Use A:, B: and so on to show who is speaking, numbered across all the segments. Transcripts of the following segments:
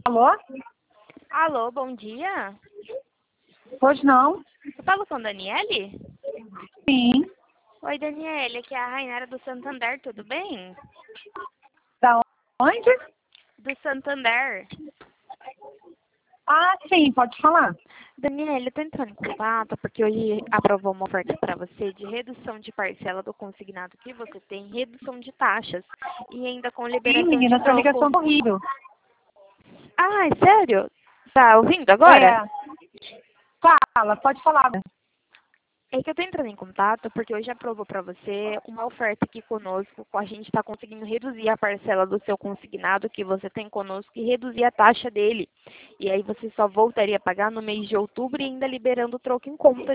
A: Alô?
B: Alô, bom dia.
A: Pois não?
B: Eu falo com Daniele?
A: Sim.
B: Oi, Daniele, aqui é a Rainara do Santander, tudo bem?
A: Da onde?
B: Do Santander.
A: Ah, sim, pode falar.
B: Daniele, eu tô entrando em contato porque hoje aprovou uma oferta para você de redução de parcela do consignado que você tem, redução de taxas e ainda com
A: Ih,
B: liberação
A: menina,
B: de
A: essa ligação
B: troco.
A: tá horrível.
B: Ai, sério? Tá ouvindo agora?
A: É. Fala, pode falar.
B: É que eu tô entrando em contato porque hoje aprovou para você uma oferta aqui conosco. A gente está conseguindo reduzir a parcela do seu consignado que você tem conosco e reduzir a taxa dele. E aí você só voltaria a pagar no mês de outubro e ainda liberando o troco em conta.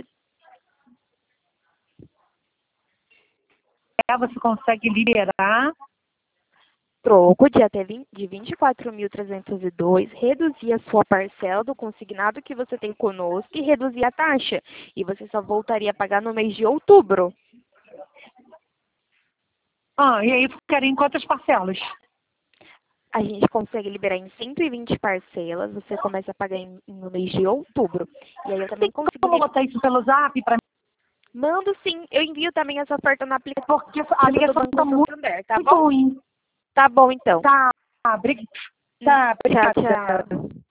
A: Você consegue liberar.
B: Troco de até 24.302, reduzir a sua parcela do consignado que você tem conosco e reduzir a taxa. E você só voltaria a pagar no mês de outubro.
A: Ah, e aí ficaria em quantas parcelas?
B: A gente consegue liberar em 120 parcelas, você começa a pagar no mês de outubro. E aí eu também consigo...
A: Como botar isso pelo zap para mim?
B: Mando sim, eu envio também essa oferta no
A: Porque a
B: aplicativo do
A: ligação
B: Banco
A: tá muito
B: Santander, tá bom?
A: ruim.
B: Tá bom então.
A: Tá, tá,
B: Tchau,
A: obrigada.
B: tchau.